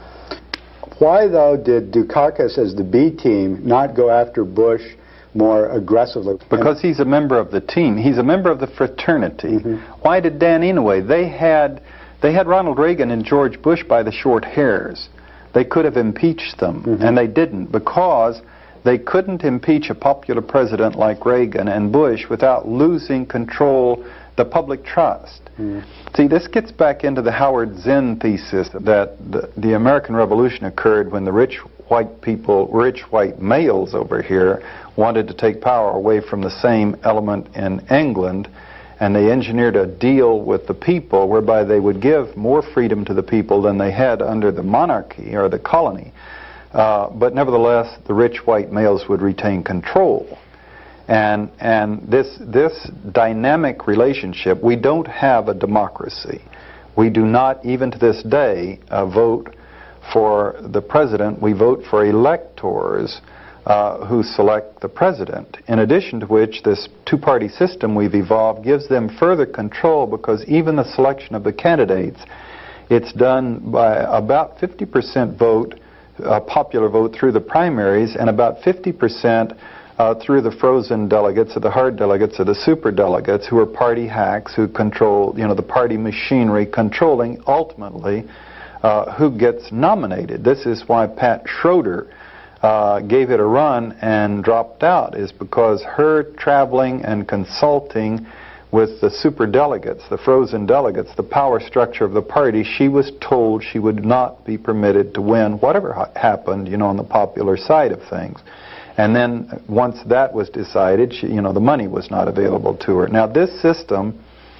Speaker 3: Why, though, did Dukakis as the B team not go after Bush more aggressively?
Speaker 1: Because he's a member of the team. He's a member of the fraternity.
Speaker 3: Mm-hmm.
Speaker 1: Why did Dan Inouye? They had, they had Ronald Reagan and George Bush by the short hairs. They could have impeached them, mm-hmm. and they didn't, because they couldn't impeach a popular president like Reagan and Bush without losing control, the public trust. Mm. See, this gets back into the Howard Zinn thesis that the, the American Revolution occurred when the rich white people, rich white males over here, wanted to take power away from the same element in England, and they engineered a deal with the people whereby they would give more freedom to the people than they had under the monarchy or the colony. Uh, but nevertheless, the rich white males would retain control. And, and this, this dynamic relationship, we don't have a democracy. We do not, even to this day, uh, vote for the president. We vote for electors uh, who select the president. In addition to which, this two-party system we've evolved gives them further control, because even the selection of the candidates, it's done by about fifty percent vote, uh, popular vote through the primaries, and about fifty percent Uh, through the frozen delegates, or the hard delegates, or the super delegates, who are party hacks, who control, you know, the party machinery, controlling ultimately uh, who gets nominated. This is why Pat Schroeder uh, gave it a run and dropped out, is because her traveling and consulting with the super delegates, the frozen delegates, the power structure of the party, she was told she would not be permitted to win whatever ha happened, you know, on the popular side of things. And then once that was decided, she, you know, the money was not available to her. Now this system,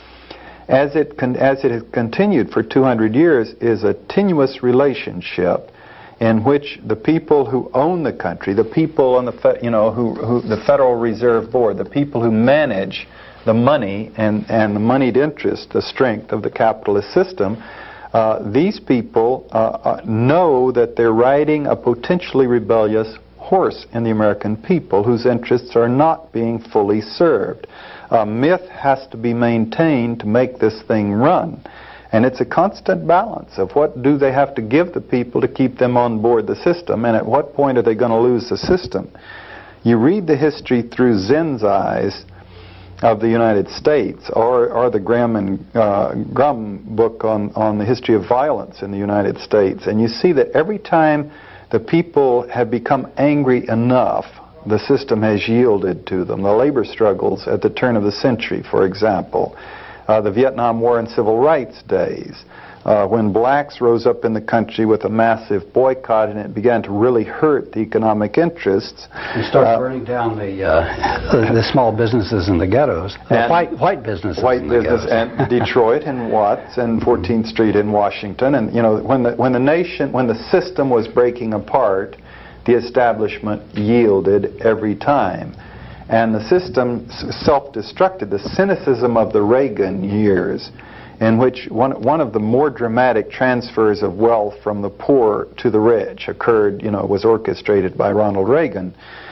Speaker 1: as it con as it has continued for two hundred years, is a tenuous relationship in which the people who own the country, the people on the fe you know who, who the Federal Reserve Board, the people who manage the money and and the moneyed interest, the strength of the capitalist system, Uh, these people uh, uh, know that they're riding a potentially rebellious horse in the American people whose interests are not being fully served. A myth has to be maintained to make this thing run. And it's a constant balance of what do they have to give the people to keep them on board the system, and at what point are they going to lose the system. You read the history through Zen's eyes of the United States, or, or the Graham and uh, Grum book on, on the history of violence in the United States, and you see that every time the people have become angry enough, the system has yielded to them. The labor struggles at the turn of the century, for example, uh, the Vietnam War and Civil Rights days, uh, when blacks rose up in the country with a massive boycott and it began to really hurt the economic interests.
Speaker 2: You start uh, burning down the, uh, the small businesses in the ghettos, the white, white businesses
Speaker 1: white
Speaker 2: in the
Speaker 1: business
Speaker 2: ghettos.
Speaker 1: And Detroit and Watts and fourteenth Street in Washington. And, you know, when the, when the nation, when the system was breaking apart, the establishment yielded every time. And the system self-destructed. The cynicism of the Reagan years, in which one, one of the more dramatic transfers of wealth from the poor to the rich occurred, you know, was orchestrated by Ronald Reagan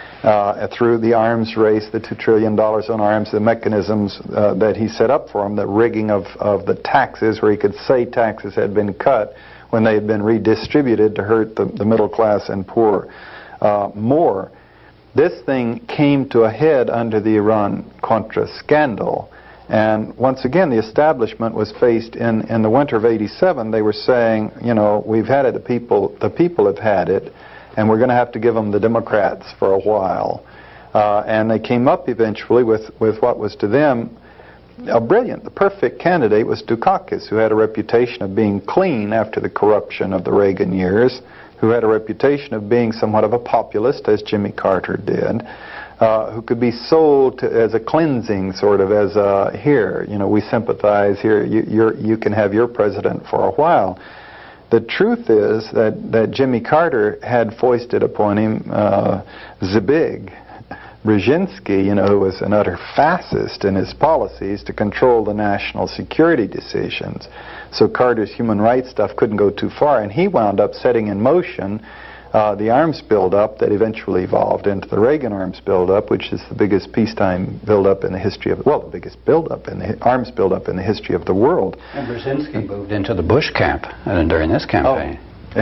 Speaker 1: uh, through the arms race, the two trillion dollars on arms, the mechanisms uh, that he set up for him, the rigging of, of the taxes, where he could say taxes had been cut when they had been redistributed to hurt the, the middle class and poor uh, more. This thing came to a head under the Iran-Contra scandal. And once again, the establishment was faced in, in the winter of eighty-seven. They were saying, you know, we've had it, the people, the people have had it, and we're going to have to give them the Democrats for a while. Uh, and they came up eventually with, with what was to them a brilliant, the perfect candidate was Dukakis, who had a reputation of being clean after the corruption of the Reagan years, who had a reputation of being somewhat of a populist, as Jimmy Carter did, uh, who could be sold to, as a cleansing, sort of as a, here, you know, we sympathize, here, you, you're, you can have your president for a while. The truth is that, that Jimmy Carter had foisted upon him uh, Zbig Brzezinski, you know, who was an utter fascist in his policies to control the national security decisions. So Carter's human rights stuff couldn't go too far, and he wound up setting in motion uh, the arms buildup that eventually evolved into the Reagan arms buildup, which is the biggest peacetime buildup in the history of, well, the biggest buildup in the arms buildup in the history of the world.
Speaker 2: And Brzezinski moved into the Bush camp uh, during this campaign.
Speaker 1: Oh.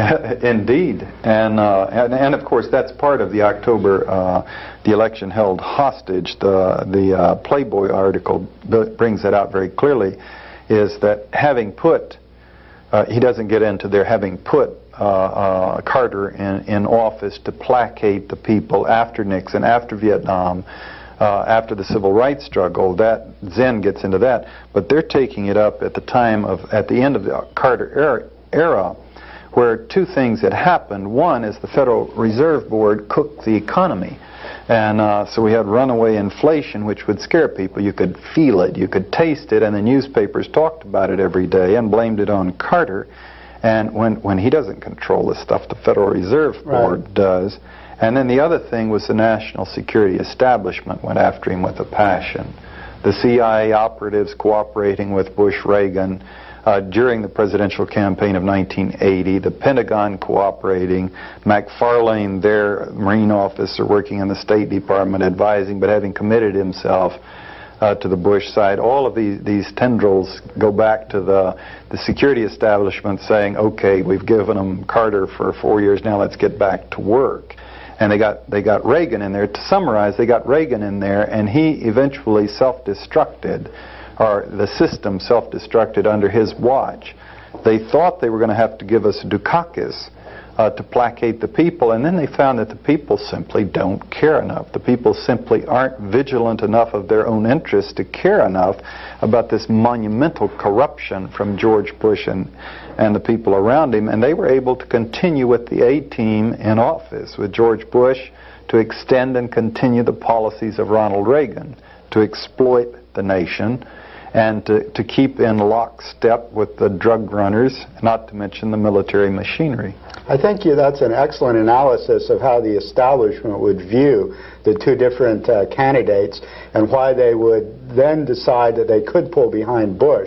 Speaker 1: Indeed, and, uh, and and of course that's part of the October, uh, the election held hostage. The the uh, Playboy article brings that out very clearly. Is that having put, uh, he doesn't get into there, having put uh, uh, Carter in in office to placate the people after Nixon, after Vietnam, uh, after the civil rights struggle. That Zen gets into that, but they're taking it up at the time of at the end of the Carter era. era where two things had happened. One is the Federal Reserve Board cooked the economy. And uh, so we had runaway inflation, which would scare people. You could feel it, you could taste it, and the newspapers talked about it every day and blamed it on Carter. And when, when he doesn't control this stuff, the Federal Reserve Board right. does. And then the other thing was the national security establishment went after him with a passion. The C I A operatives cooperating with Bush Reagan, Uh, during the presidential campaign of nineteen eighty, the Pentagon cooperating, McFarlane, their Marine officer working in the State Department advising, but having committed himself uh, to the Bush side. All of these, these tendrils go back to the, the security establishment saying, okay, we've given them Carter for four years, now let's get back to work. And they got, they got Reagan in there. To summarize, they got Reagan in there, and he eventually self-destructed, or the system self-destructed under his watch. They thought they were going to have to give us Dukakis uh, to placate the people, and then they found that the people simply don't care enough. The people simply aren't vigilant enough of their own interests to care enough about this monumental corruption from George Bush and, and the people around him, and they were able to continue with the A-team in office with George Bush to extend and continue the policies of Ronald Reagan, to exploit the nation, and to, to keep in lockstep with the drug runners, not to mention the military machinery.
Speaker 3: I think yeah, that's an excellent analysis of how the establishment would view the two different uh, candidates and why they would then decide that they could pull behind Bush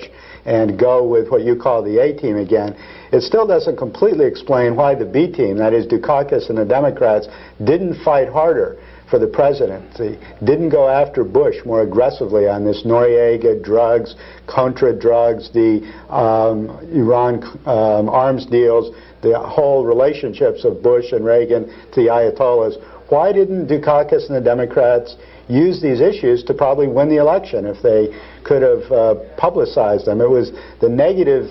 Speaker 3: and go with what you call the A team again, it still doesn't completely explain why the B team, that is Dukakis and the Democrats, didn't fight harder for the presidency, didn't go after Bush more aggressively on this Noriega, drugs, Contra drugs, the um, Iran um, arms deals, the whole relationships of Bush and Reagan to the Ayatollahs. Why didn't Dukakis and the Democrats use these issues to probably win the election if they could have uh, publicized them? It was the negative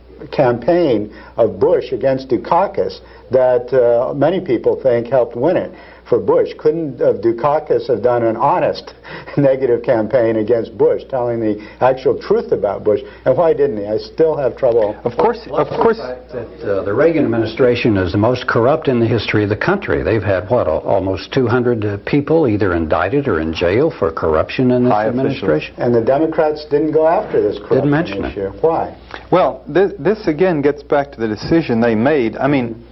Speaker 3: campaign of Bush against Dukakis that uh, many people think helped win it for Bush. Couldn't uh, Dukakis have done an honest negative campaign against Bush, telling the actual truth about Bush? And why didn't he? I still have trouble.
Speaker 1: Of course, of course.
Speaker 2: That, uh, the Reagan administration is the most corrupt in the history of the country. They've had, what, al almost two hundred uh, people either indicted or in jail for corruption in this
Speaker 1: High
Speaker 2: administration.
Speaker 3: And the Democrats didn't go after this corruption
Speaker 2: Didn't mention
Speaker 3: issue.
Speaker 2: it.
Speaker 3: Why?
Speaker 1: Well, this, this again gets back to the decision they made. I mean,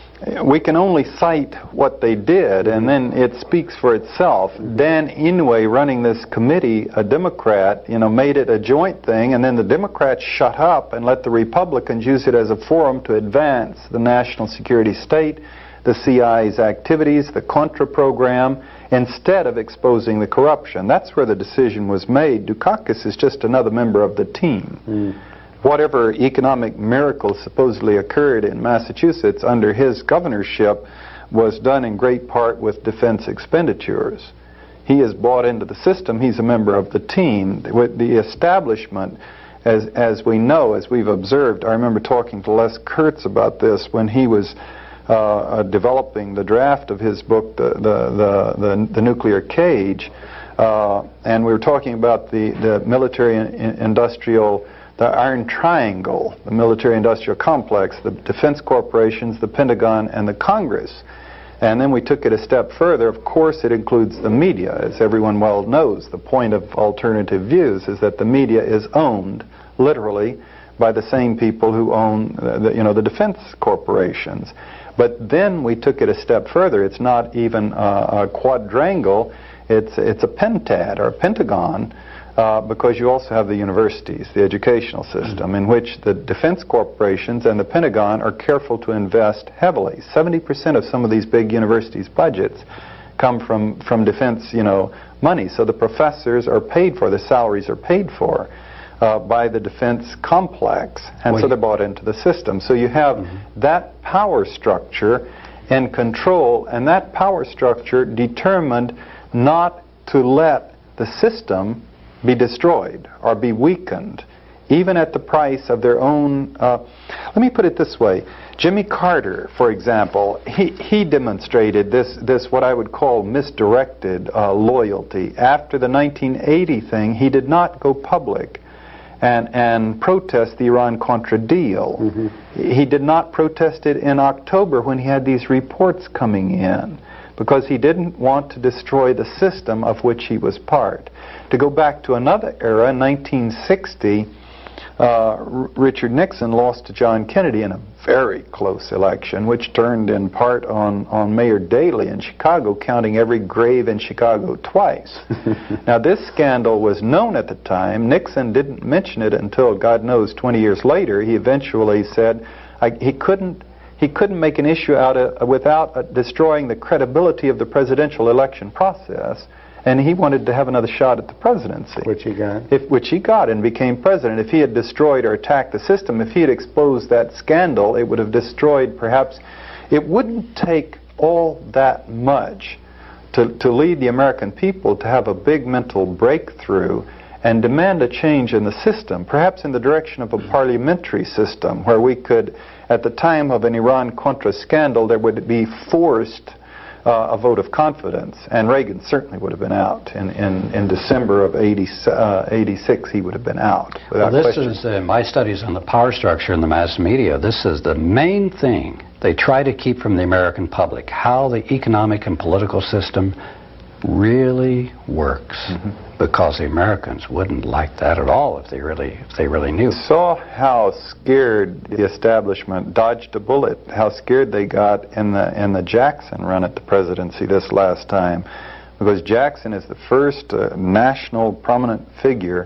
Speaker 1: we can only cite what they did, and then it speaks for itself. Dan Inouye, running this committee, a Democrat, you know, made it a joint thing, and then the Democrats shut up and let the Republicans use it as a forum to advance the national security state, the C I A's activities, the Contra program, instead of exposing the corruption. That's where the decision was made. Dukakis is just another member of the team. Mm. Whatever economic miracle supposedly occurred in Massachusetts under his governorship was done in great part with defense expenditures. He is bought into the system. He's a member of the team. With the establishment, as, as we know, as we've observed, I remember talking to Les Kurtz about this when he was uh, uh, developing the draft of his book, The, the, the, the, the Nuclear Cage, uh, and we were talking about the, the military-industrial the Iron Triangle, the military-industrial complex, the defense corporations, the Pentagon, and the Congress. And then we took it a step further. Of course, it includes the media. As everyone well knows, the point of alternative views is that the media is owned, literally, by the same people who own uh, the, you know, the defense corporations. But then we took it a step further. It's not even uh, a quadrangle. It's, it's a pentad, or a pentagon, Uh, because you also have the universities, the educational system, in which the defense corporations and the Pentagon are careful to invest heavily. seventy percent of some of these big universities' budgets come from, from defense, you know, money. So the professors are paid for, the salaries are paid for uh, by the defense complex, and well, so they're bought into the system. So you have mm-hmm. that power structure and control, and that power structure determined not to let the system be destroyed or be weakened, even at the price of their own. Uh, let me put it this way. Jimmy Carter, for example, he, he demonstrated this, this what I would call misdirected uh, loyalty. After the nineteen eighty thing, he did not go public and, and protest the Iran-Contra deal. Mm-hmm. He did not protest it in October when he had these reports coming in, because he didn't want to destroy the system of which he was part. To go back to another era, in nineteen sixty, uh, Richard Nixon lost to John Kennedy in a very close election, which turned in part on, on Mayor Daley in Chicago, counting every grave in Chicago twice. Now, this scandal was known at the time. Nixon didn't mention it until, God knows, twenty years later. He eventually said I, he couldn't He couldn't make an issue out of, without uh, destroying the credibility of the presidential election process, and he wanted to have another shot at the presidency.
Speaker 3: Which he got.
Speaker 1: If, which he got and became president. If he had destroyed or attacked the system, if he had exposed that scandal, it would have destroyed, perhaps, it wouldn't take all that much to, to lead the American people to have a big mental breakthrough and demand a change in the system, perhaps in the direction of a parliamentary system, where we could, at the time of an Iran-Contra scandal, there would be forced uh, a vote of confidence, and Reagan certainly would have been out. In, in, in December of eighty, uh, eighty-six, he would have been out, without
Speaker 2: well, this
Speaker 1: question.
Speaker 2: is uh, my studies on the power structure in the mass media. This is the main thing they try to keep from the American public, how the economic and political system really works, mm-hmm. because the Americans wouldn't like that at all if they really if they really knew.
Speaker 1: Saw how scared the establishment dodged a bullet, how scared they got in the in the Jackson run at the presidency this last time, because Jackson is the first uh, national prominent figure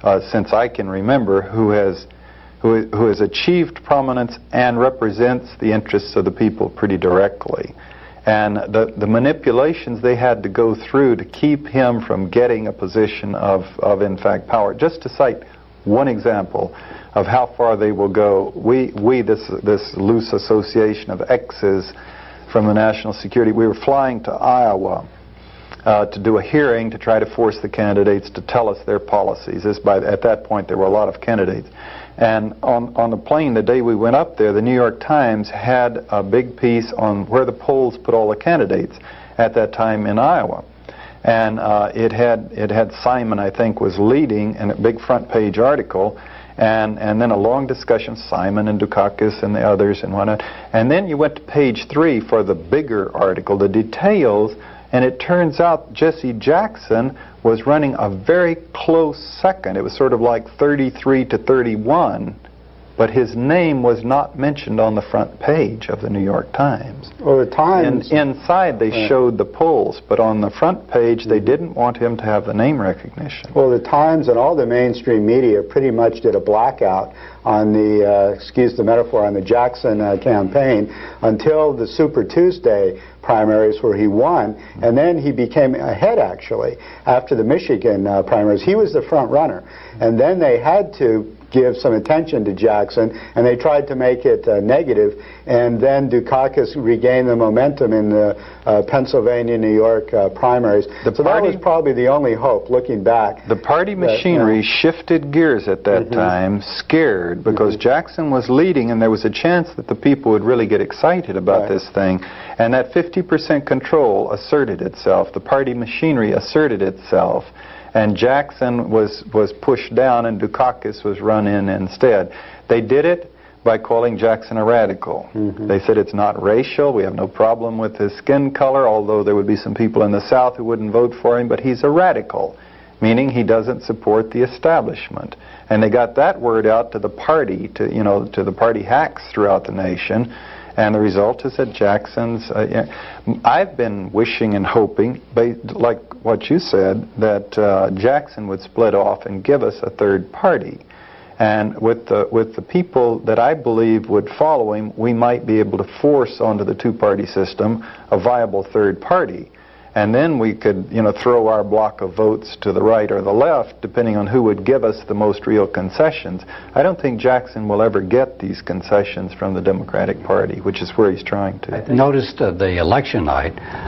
Speaker 1: uh, since I can remember, who has who, who has achieved prominence and represents the interests of the people pretty directly. And the, the manipulations they had to go through to keep him from getting a position of, of, in fact, power. Just to cite one example of how far they will go, we, we this, this loose association of X's from the National Security, we were flying to Iowa uh, to do a hearing to try to force the candidates to tell us their policies. This, by, at that point, there were a lot of candidates. And on, on the plane, the day we went up there, the New York Times had a big piece on where the polls put all the candidates at that time in Iowa. And uh, it had it had Simon, I think, was leading in a big front page article, and, and then a long discussion, Simon and Dukakis and the others and whatnot. And then you went to page three for the bigger article, the details, and it turns out Jesse Jackson was running a very close second. It was sort of like thirty-three to thirty-one, but his name was not mentioned on the front page of the New York Times.
Speaker 3: Well, the Times...
Speaker 1: And inside they yeah. showed the polls, but on the front page they didn't want him to have the name recognition.
Speaker 3: Well, the Times and all the mainstream media pretty much did a blackout on the, uh, excuse the metaphor, on the Jackson uh, campaign until the Super Tuesday primaries where he won, and then he became ahead, actually, after the Michigan uh, primaries. He was the front runner, and then they had to give some attention to Jackson, and they tried to make it uh, negative, and then Dukakis regained the momentum in the uh, Pennsylvania, New York uh, primaries. The so party, that was probably the only hope, looking back.
Speaker 1: The party machinery that, uh, shifted gears at that mm-hmm. time, scared, because mm-hmm. Jackson was leading, and there was a chance that the people would really get excited about right. this thing, and that fifty percent control asserted itself. The party machinery asserted itself. And Jackson was, was pushed down and Dukakis was run in instead. They did it by calling Jackson a radical. Mm-hmm. They said it's not racial, we have no problem with his skin color, although there would be some people in the South who wouldn't vote for him, but he's a radical, meaning he doesn't support the establishment. And they got that word out to the party, to, you know, to the party hacks throughout the nation. And the result is that Jackson's, uh, yeah, I've been wishing and hoping, like what you said, that uh, Jackson would split off and give us a third party. And with the, with the people that I believe would follow him, we might be able to force onto the two-party system a viable third party. And then we could, you know, throw our block of votes to the right or the left, depending on who would give us the most real concessions. I don't think Jackson will ever get these concessions from the Democratic Party, which is where he's trying to.
Speaker 2: I noticed uh, the election night,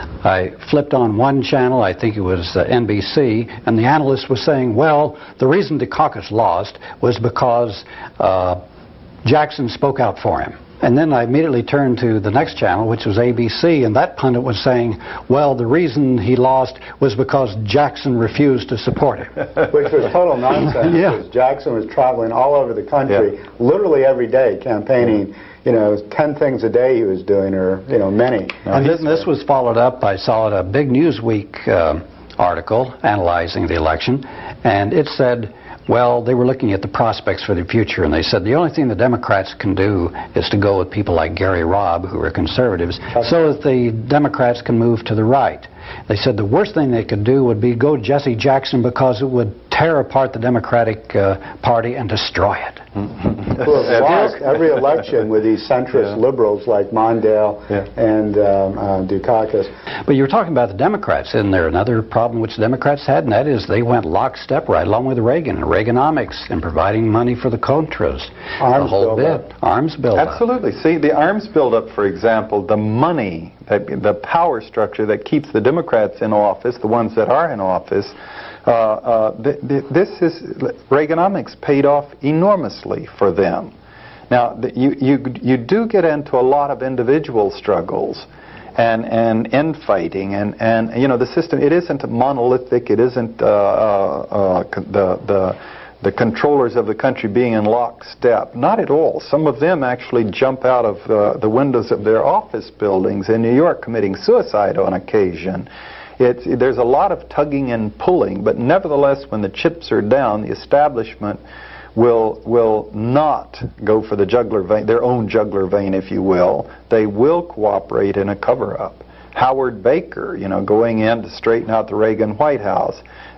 Speaker 2: I flipped on one channel, I think it was uh, N B C, and the analyst was saying, well, the reason Dukakis lost was because uh, Jackson spoke out for him. And then I immediately turned to the next channel, which was A B C, and that pundit was saying, well, the reason he lost was because Jackson refused to support him.
Speaker 3: Which was total nonsense, yeah. because Jackson was traveling all over the country, yeah. literally every day, campaigning. You know, ten things a day he was doing, or, you know, many.
Speaker 2: And then this was followed up, I saw a big Newsweek uh, article analyzing the election, and it said, well, they were looking at the prospects for the future, and they said the only thing the Democrats can do is to go with people like Gary Robb, who are conservatives, so that the Democrats can move to the right. They said the worst thing they could do would be go Jesse Jackson, because it would tear apart the Democratic uh, Party and destroy it.
Speaker 3: Well, it's lost every election with these centrist yeah. liberals like Mondale yeah. and um, uh, Dukakis.
Speaker 2: But you were talking about the Democrats. Isn't there another problem which the Democrats had, and that is they went lockstep right along with Reagan and Reaganomics and providing money for the Contras.
Speaker 3: Arms
Speaker 2: the whole bit.
Speaker 3: Up.
Speaker 2: Arms buildup.
Speaker 1: Absolutely. See, the arms buildup, for example, the money, that, the power structure that keeps the Democrats in office, the ones that are in office, Uh, uh, th th this is, Reaganomics paid off enormously for them. Now, the, you, you, you do get into a lot of individual struggles and, and infighting, and, and, you know, the system, it isn't monolithic, it isn't uh, uh, uh, the, the, the controllers of the country being in lockstep. Not at all. Some of them actually jump out of uh, the windows of their office buildings in New York committing suicide on occasion. It's, there's a lot of tugging and pulling, but nevertheless, when the chips are down, the establishment will will not go for the jugular vein, their own jugular vein, if you will. They will cooperate in a cover-up. Howard Baker, you know, going in to straighten out the Reagan White House.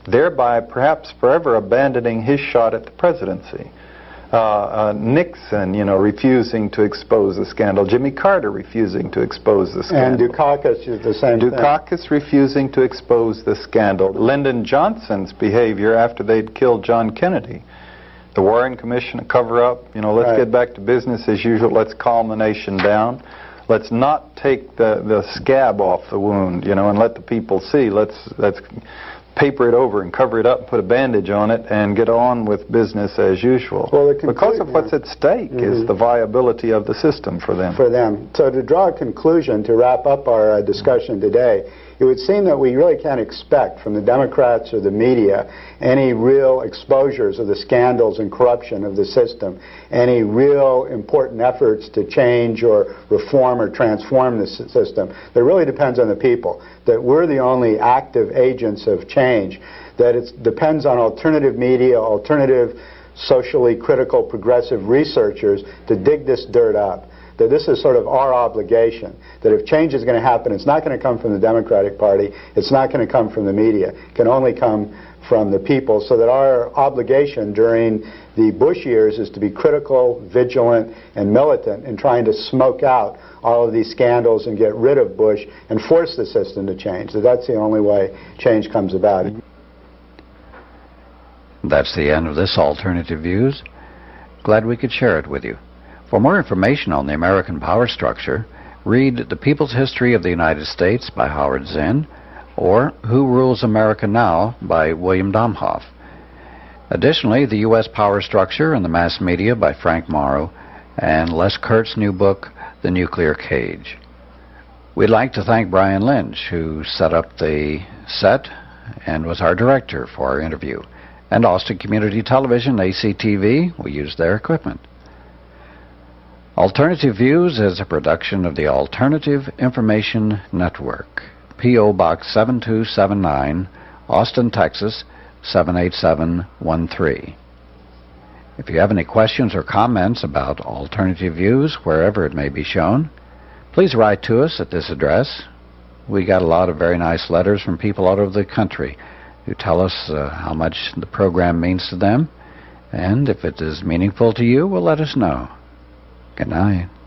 Speaker 1: thereby perhaps forever abandoning his shot at the presidency. Uh, uh, Nixon, you know, refusing to expose the scandal. Jimmy Carter refusing to expose the scandal.
Speaker 3: And Dukakis is the same thing.
Speaker 1: Dukakis refusing to expose the scandal. Lyndon Johnson's behavior after they'd killed John Kennedy. The Warren Commission, a cover-up, you know, let's
Speaker 3: right.
Speaker 1: get back to business as usual. Let's calm the nation down. Let's not take the, the scab off the wound, you know, and let the people see. Let's, let's paper it over and cover it up and put a bandage on it and get on with business as usual.
Speaker 3: Well, the
Speaker 1: because of what's at stake mm-hmm. is the viability of the system for them.
Speaker 3: For them. So to draw a conclusion, to wrap up our uh, discussion today, it would seem that we really can't expect from the Democrats or the media any real exposures of the scandals and corruption of the system, any real important efforts to change or reform or transform the system. That really depends on the people, that we're the only active agents of change, that it depends on alternative media, alternative socially critical progressive researchers to dig this dirt up. That this is sort of our obligation, that if change is going to happen, it's not going to come from the Democratic Party, it's not going to come from the media, it can only come from the people, so that our obligation during the Bush years is to be critical, vigilant, and militant in trying to smoke out all of these scandals and get rid of Bush and force the system to change. That that's the only way change comes about.
Speaker 2: That's the end of this Alternative Views. Glad we could share it with you. For more information on the American power structure, read The People's History of the United States by Howard Zinn, or Who Rules America Now by William Domhoff. Additionally, The U S Power Structure and the Mass Media by Frank Morrow, and Les Kurt's new book, The Nuclear Cage. We'd like to thank Brian Lynch, who set up the set and was our director for our interview, and Austin Community Television, A C T V, we used their equipment. Alternative Views is a production of the Alternative Information Network, P O Box seven two seven nine, Austin, Texas seven eight seven one three. If you have any questions or comments about Alternative Views, wherever it may be shown, please write to us at this address. We got a lot of very nice letters from people all over the country who tell us uh, how much the program means to them, and if it is meaningful to you, well, let us know. Good night.